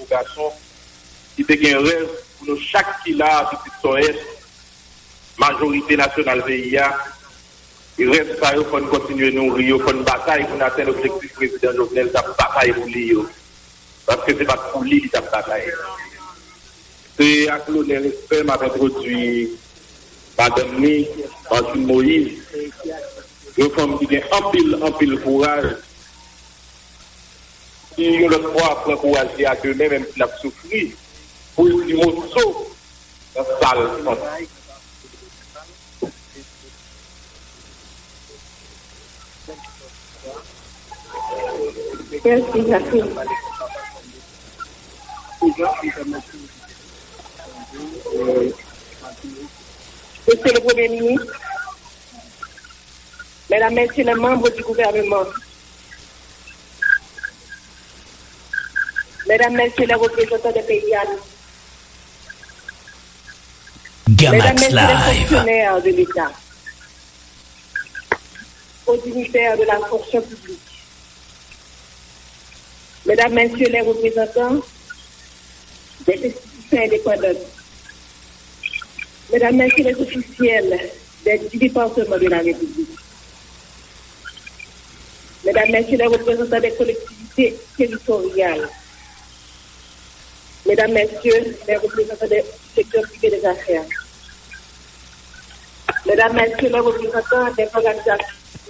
garçons qui te un rêve pour nous chaque qui là depuis son est majorité nationale VIA il reste ça il faut continuer nous rio faut une bataille pour atteindre l'objectif président Jovenel ça bataille pour lui parce que c'est pas pour lui ça bataille c'est à l'honneur respect m'a introduit madame Ni Martine Moïse une femme qui a un pile courage qui ont le droit à encourager à eux-mêmes même s'ils ont souffert pour le morceau dans la salle. Merci, Jacques. Monsieur le Premier ministre, Mesdames, Messieurs les membres du gouvernement, Mesdames, Messieurs les représentants des pays, Gamax Mesdames, Messieurs les Live. fonctionnaires de l'État, aux dignitaires de la fonction publique, Mesdames, Messieurs les représentants des institutions indépendantes, Mesdames, Messieurs les officiels du département de la République, Mesdames, Messieurs les représentants des collectivités territoriales, Mesdames, Messieurs les représentants des secteurs privés des affaires, Mesdames, Messieurs les représentants des organisations,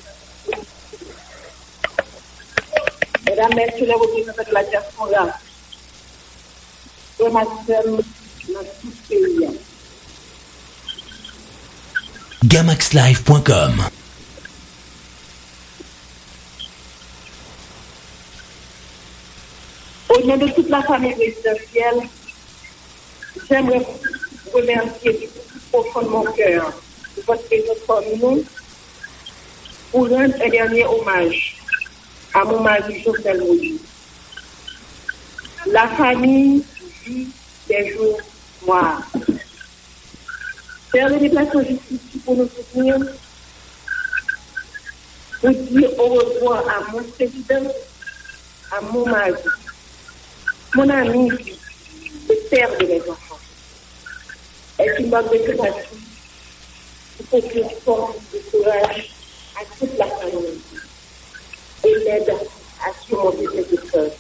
Mesdames, Messieurs les représentants de la diaspora, dans tout pays. Gamaxlive.com. Au nom de toute la famille présidentielle, j'aimerais vous remercier du plus profond de mon cœur de votre présence parmi nous pour rendre un dernier hommage à mon mari Jovenel Moïse. La famille vit des jours noirs. Faire le déplacement jusqu'ici pour nous soutenir, pour dire au revoir à mon président, à mon mari, mon ami, le père de mes enfants. Est une marque de compassion, pour que force de courage à toute la famille et l'aide à surmonter cette épreuve.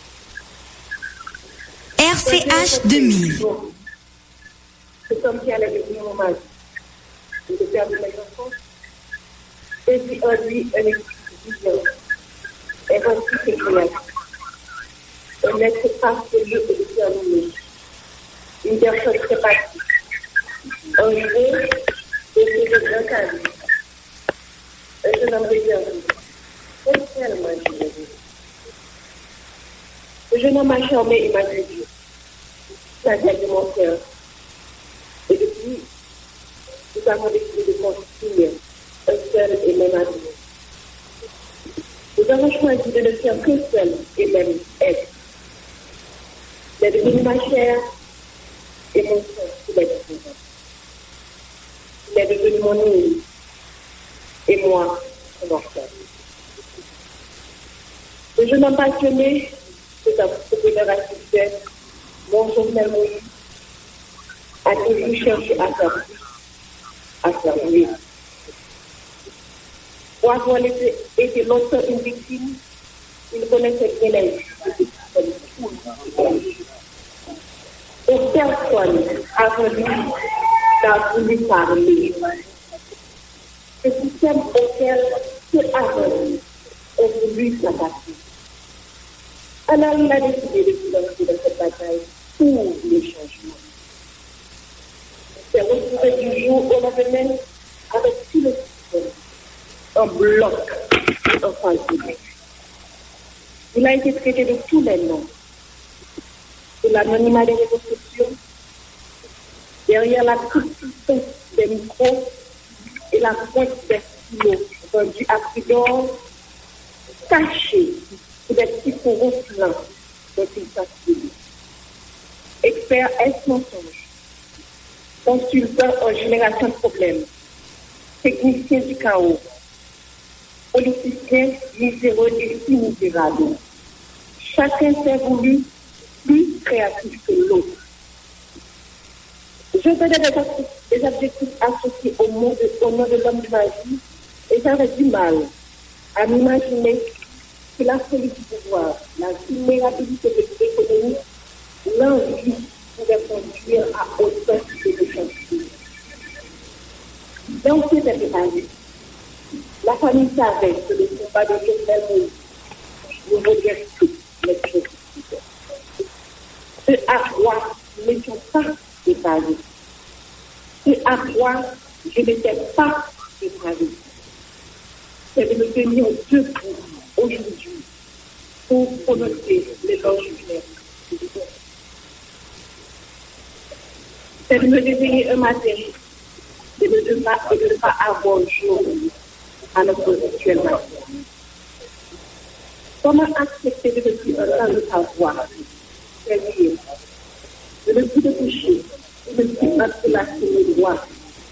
RCH 2000. C'est comme si elle avait dit mon mari, le père de mes enfants, et puis en lui un équilibre, et ainsi ses créations. Un être passionné et déterminé, une personne très passive, un jeu et de grand charisme, un jeune homme réservé, tellement généreux. Le jeune homme m'a charmé et m'a séduit, ça vient de mon cœur. Et depuis, nous avons décidé de construire un seul et même amour. Nous avons choisi de ne faire qu'un seul et même être. Il est devenu ma chair et mon sang pour les enfants. Il est devenu mon île et moi, son enfant. Le jeune homme passionné, c'est un entrepreneur assistant, mon Jovenel Moïse, a toujours cherché à servir. Pour avoir été longtemps une victime, il connaissait bien les justices. Et personne avant lui n'a voulu parler. Ce système auquel ceux avant lui ont voulu s'attaquer. Alors il a décidé de se lancer dans cette bataille pour les changements. Il s'est retrouvé du jour au lendemain avec tout le système, en bloc et en face de lui. Il a été traité de tous les noms. De l'anonymat des réseaux sociaux, derrière la toute-puissance des micros et la pointe des stylos vendus à prix d'or, cachés sous des petits coraux blancs dont il s'assure. Expert S-mensonge, consultant en génération de problèmes, technicien du chaos, politicien miséreux et si misérable. Chacun s'est voulu plus créatif que l'autre. Je connais des objectifs associés au nom de l'homme de ma vie et j'avais du mal à m'imaginer que la folie du pouvoir, la vulnérabilité de l'économie, l'envie pouvait conduire à autant de chantiers. Donc, c'était préparé. La famille savait que le combat de Jovenel Moïse nous reliait toutes les choses. Ce à quoi nous n'étions pas préparés. Ce à quoi je n'étais pas préparé. C'est de me tenir debout aujourd'hui pour prononcer l'éloge funèbre. C'est de me réveiller un matin et de ne pas avoir jour à notre actuellement. Comment accepter de ne plus entendre ta voix? C'est dire, de ne plus te toucher, de ne plus entrelacer mes doigts.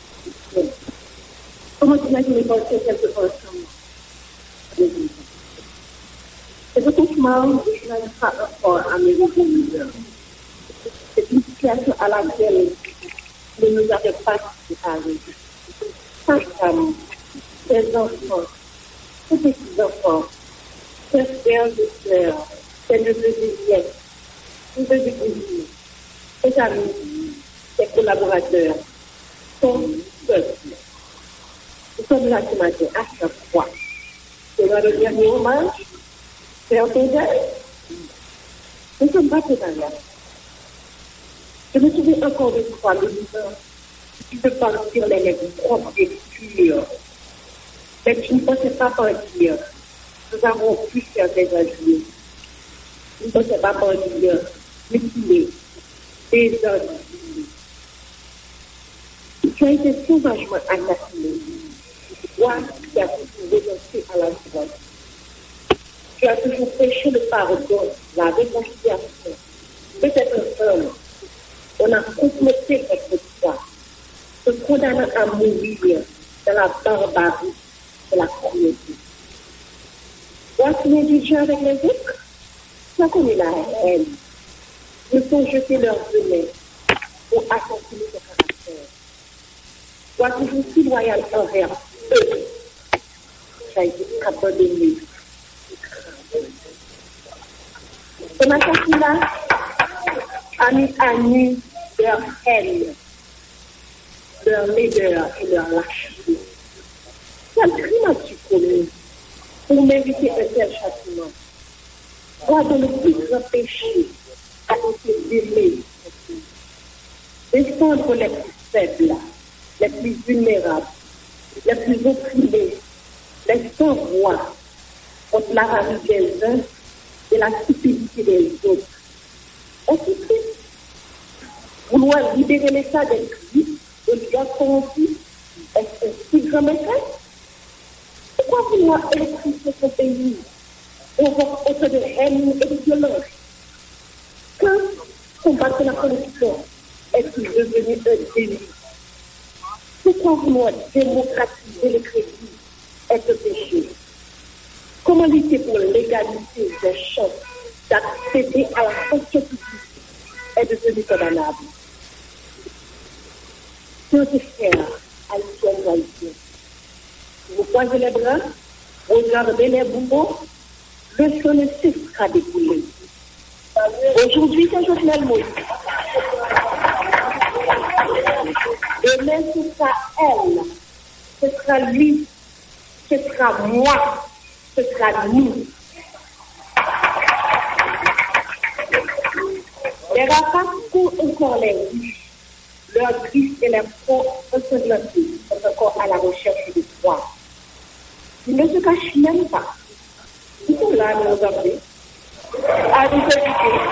Comment t'imaginer penser quelque chose comme c'est un cauchemar que je n'arrive pas encore à me réveiller. C'est une situation à laquelle nous ne nous avons pas préparés. Sa femme, ses enfants, ses petits-enfants, ses frères et sœurs, ses neveux et nièces, ses cousines, ses amis, ses collaborateurs, son peuple. Nous sommes là ce matin à chaque fois. C'est le dernier hommage, c'est un peu d'elle. Nous ne sommes pas préparés. Je me souviens encore de fois, le disant, tu peux partir les lèvres propres et pures. Mais tu ne pensais pas partir. Nous avons pu faire des adieux. Tu ne pensais pas partir, mutilé, désordonné. Tu as été sauvagement assassiné. Toi qui as toujours renoncé à la joie. Tu as toujours prêché le pardon, la réconciliation. Peut-être un homme. On a complété notre foi, se condamnant à mourir dans la barbarie de la communauté. Voici l'indulgence avec les autres. Ça connaît la haine. Ils sont jetés leur venin pour assassiner son caractère. Sois toujours si loyal envers eux. Ça a été abandonné. Ce assassinat a mis à nu leur haine, leur laideur et leur lâcheté. Quel crime as-tu commis pour mériter un tel châtiment? Quoi de le plus grand péché a été d'aimer? Défendre les plus faibles, les plus vulnérables, les plus opprimés, les sans voix, contre la ravie des uns et la stupidité des autres. Aussi triste. Vouloir libérer l'État des crimes, de l'État corrompu, est-ce un si grand méfait? Pourquoi vouloir électrifier ce pays provoque autant de haine et de violence? Quand combattre la corruption est-il devenu un délit? Pourquoi vouloir démocratiser le crédit est un péché? Comment lutter pour l'égalité des chances d'accéder à la fonction publique est devenu condamnable? Chers frères, haïtiennes et haïtiens, vous croisez les bras, regardez les bourreaux, le sang ne cessera de couler. Aujourd'hui, c'est Jovenel Moïse. Demain, ce sera elle, ce sera lui, ce sera moi, ce sera nous. Les rapaces courent encore les rues. Leurs griffes et leurs peaux ensanglantés sont encore à la recherche de foi. Ils ne se cachent même pas. Ils sont là à nous regarder, à nous écouter.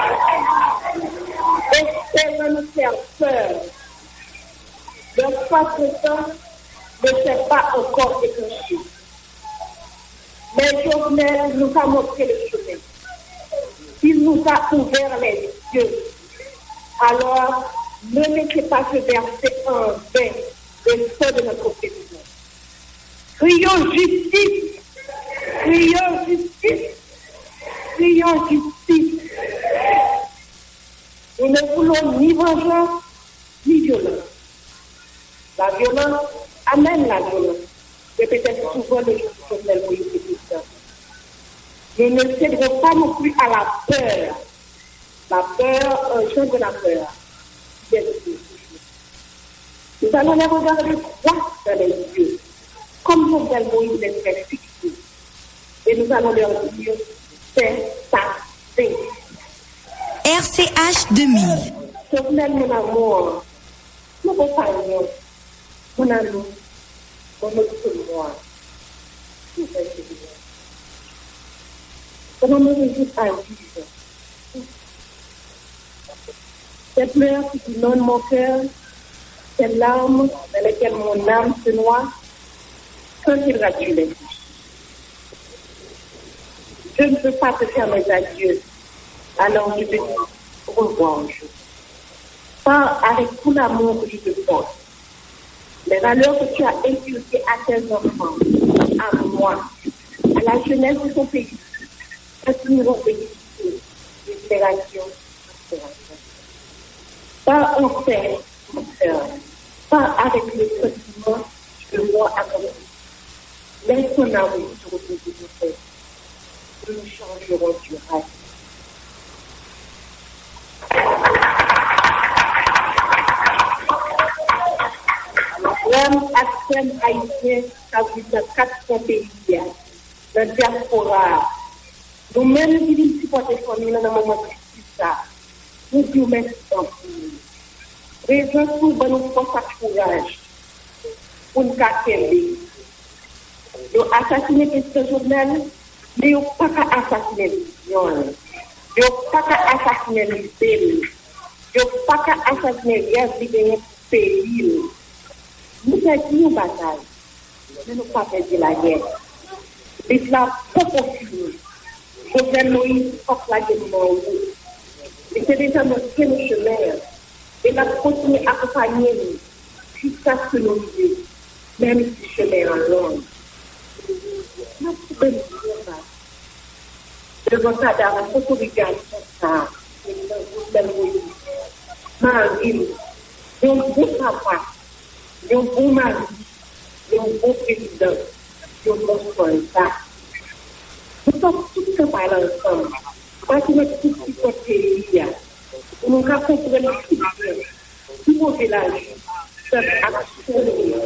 Espèrent nous faire peur. Leur face de temps ne s'est pas encore éclenchée. Mais Jovenel nous a montré le chemin. Il nous a ouvert les yeux. Alors, ne laissez pas se verser en vain le feu de notre opposition. Crions justice! Crions justice! Crions justice! veut ni vengeance, ni violence. La violence amène la violence. Et peut-être souvent les choses sont tellement intéressantes. Nous ne céderons pas non plus à la peur. La peur, un jeu de la peur. Bien sûr. Nous allons les regarder droit dans les yeux, comme Jovenel Moïse les fait fixer. Et nous allons leur dire, c'est ça, c'est. RCH 2000. Jovenel, mon amour, mon compagnon, mon amour, mon moi. Comment me réjouir à vivre? Cette pleurs qui inonde mon cœur, ces larmes dans lesquelles mon âme se noie, quand il radule les bouches. Je ne peux pas te faire mes adieux, alors je te dis au revoir un jour. Pas avec tout l'amour que je te porte. Les valeurs que tu as inculquées à tes enfants, à moi, à la jeunesse de ton pays, continueront d'exister de génération en génération. Pas en paix, mon cœur, pas avec le sentiment de moi accompli. Laisse ton amour se reposer sur toi. Nous nous changerons du rêve. L'homme accème haïtien, ça veut dire 400 pays, dans la diaspora. Nous-mêmes, qui nous supportons les familles dans le moment de ça, nous disons merci beaucoup. Raison pour nous force à courage, pour nous casser. Nous assassiner ce journal, mais nous pas assassiner l'union. Nous pas assassiner les pays. Nous pas assassiner les pays. Nous faisons une bataille, mais nous pas perdu la guerre. L'islam pas possible. Jovenel Moïse pas la guerre non. Et c'est déjà notre chemin. Et la continuer à accompagner nous jusqu'à ce que nous vivions, même si le chemin est en long. Nous pouvons dire ça. Devant ça, dans la photo de regarde ça, Jovenel Moïse, Marie, un bon papa, un bon mari, un bon président, un bon soldat. Nous sommes tous capables ensemble. Parce que nous sommes tous petits pays. Nous avons compris le futur. Tout mon village, c'est absolument.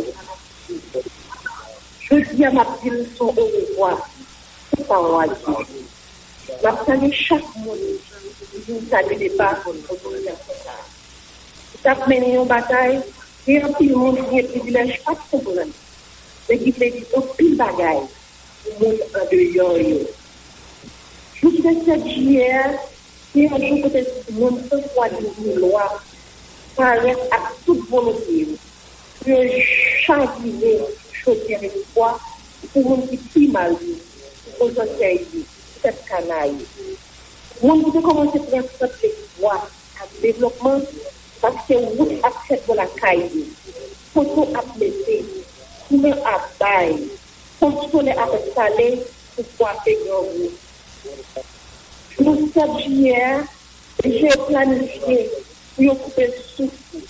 Je dis à ma ville, son au revoir. C'est pas moi. Je salue chaque monde. Je salue les parents pour nous faire ça. Nous avons mené une bataille. Et un petit monde qui est privilège, pas de problème. Mais qui fait du pile bagaille. Le monde en dehors. Jusqu'à cette juillet, il y a un jour peut-être que le monde peut choisir une loi, ça reste à toute volonté. Pour changer, choisir les lois, pour monde qui est mal vu, pour sortir cette canaille. Le monde peut commencer à prendre les lois à développement, parce que vous acceptez de la caille, photo à blesser, couleur à bail, contrôler à installer, pour pouvoir faire grand. Nous sommes hier, j'ai planifié pour occuper le souffle.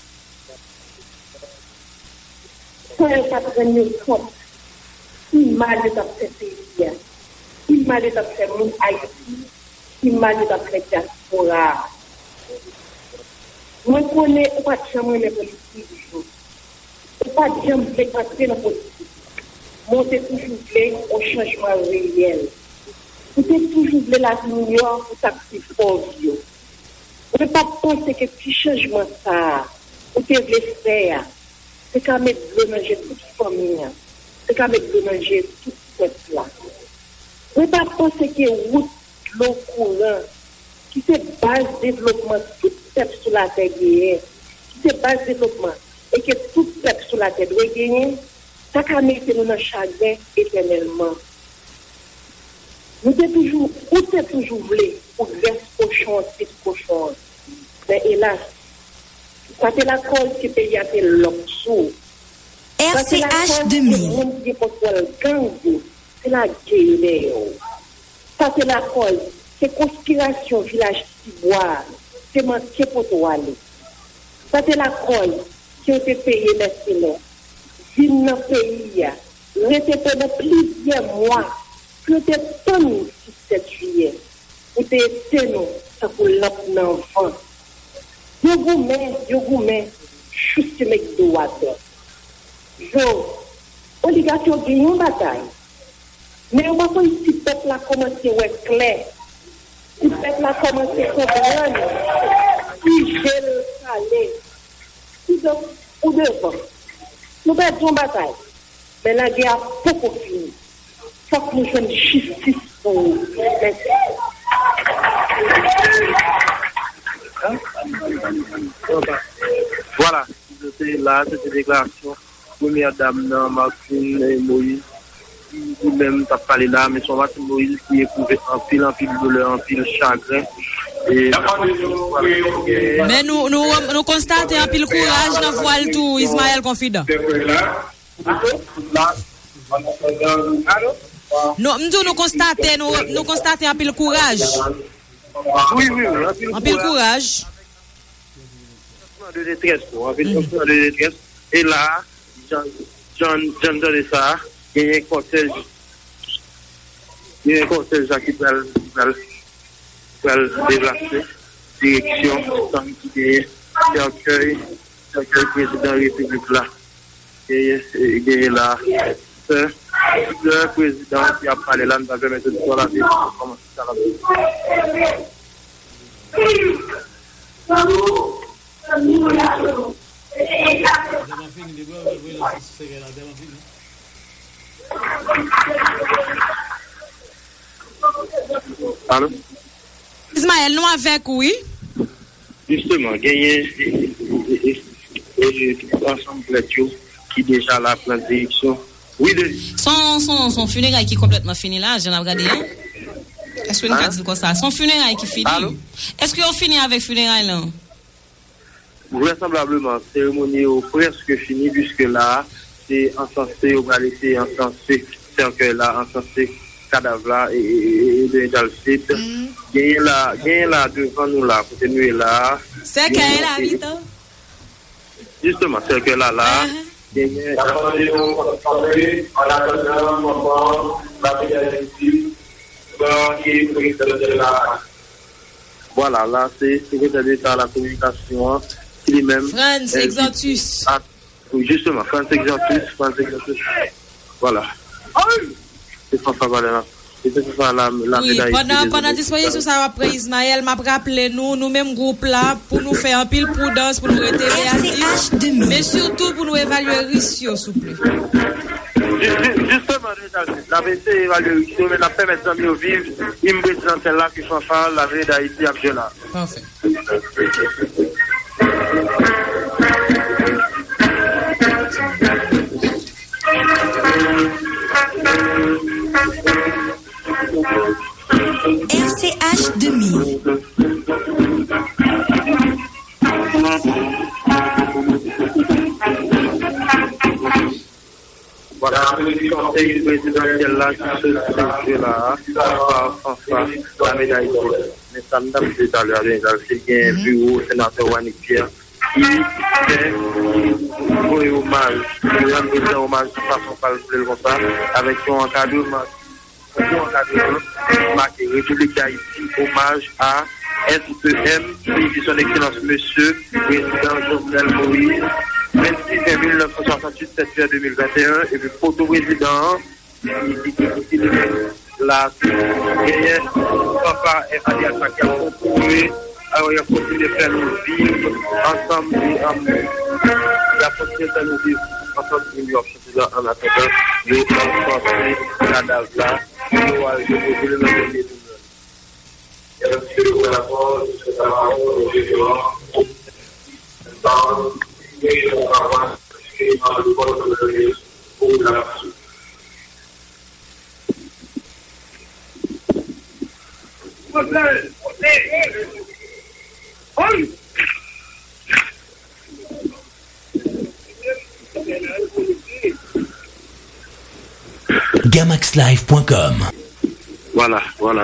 Quand elle va prendre compte, il m'a dit d'après pays, il m'a dit d'après mon Haïti, il m'a dit d'après diaspora. Moi, je connais pas de jamais les politiques. Je ne pas jamais entrer dans la politique. Moi, c'est toujours un changement réel. Vous êtes toujours de la lumière pour taxer fort. Vous ne pas penser que petit changement ça, vous devez faire, c'est qu'à mettre de manger toute famille, c'est qu'à mettre de manger tout peuple là. Vous ne pas penser que route, l'eau courant, qui c'est base développement, tout peuple sur la terre qui c'est base développement, et que tout peuple sur la terre doit gagner, ça qu'à mettre nous dans chagrin éternellement. Nous sommes toujours voulu pour verser cochon, petit cochon. Mais hélas, ça c'est la cause qui paye à l'oxo. RCH 2000. C'est la guerre. Ça c'est la cause. C'est conspiration, village Tibois. C'est manqué pour toi aller. c'est la colle qui a été payée maintenant. Ville dans le pays, rester pendant plusieurs mois, peut être tant le 17 juillet, pour tester nous, ça pour l'enfant. Yo goumè, juste mec droit. Obligation de une bataille. Mais on va pas ici, le peuple a commencé à être clair. Le peuple a commencé à comprendre. Si j'ai le salaire, ou devant. Nous perdons une bataille. Mais la guerre a beaucoup fini. Il faut que nous fassions justice pour nous. Merci. Voilà, c'était là, cette déclaration. Première dame, Martine et Moïse, qui même t'as parlé là, mais son Martine Moïse qui éprouvait en pile douleur, en pile chagrin. Et mais nous constatons un pile courage dans voile tout, Ismaël Confident. Nous constatons un pile courage. Oui, un pile courage. De détresse, de détresse. Et là, John donne ça, il y a un cortège qui va déplacer, direction, qui est cercueil président de la République là. Et il y a là, le président qui a parlé là, nous va permettre de voir la vie, comment ça va. Allô? Ismaël, nous avec oui? Justement, gagner ensemble qui déjà là plein de direction. Oui, son funérailles qui est complètement fini là, j'en ai regardé. Est-ce que nous dit comme ça? Son funérailles qui finit. Allô? Est-ce qu'on finit avec funérailles là? Vraisemblablement, cérémonie est presque finie, puisque là, c'est encensé, on va laisser encenser cercueil là, encenser cadavre là, et dans le site. Gagne là, devant nous là, côté nous là. Cercueil là, vite. Justement, cercueil là. Voilà, là, c'est secrétaire d'État à la communication. Lui-même. Franz Exantus. Justement, Franz Exantus. Voilà. C'est François Valera. Oui, pendant disposition ça après Ismaël m'a rappelé nous même groupe là pour nous faire un pile prudence pour nous rester réactifs mais surtout pour nous évaluer risque s'il vous plaît. Justement, la BC évalue risque mais la permettre de vivre une présidente là qui fait la vie d'Haïti à Gela. Parfait. RCH 2000. Voilà, le conseil présidentiel là, qui se là, la médaille d'or. Mais ça me donne tout à l'heure, c'est un bureau, sénateur Wanik Pierre, qui fait un hommage, un hommage de façon calculée comme ça, avec son encadrement. Marqué République d'Haïti, hommage à SEM, qui son excellence monsieur, président Jovenel Moïse, 26 1968, 7 juin 2021, et puis photo-président, la papa Emmanuel qui a concouru, alors il a continué de faire nous vivre ensemble, il a continué de faire nous vivre ensemble New York, en attendant, il a transporté la date là. Gamaxlive.com. Voilà.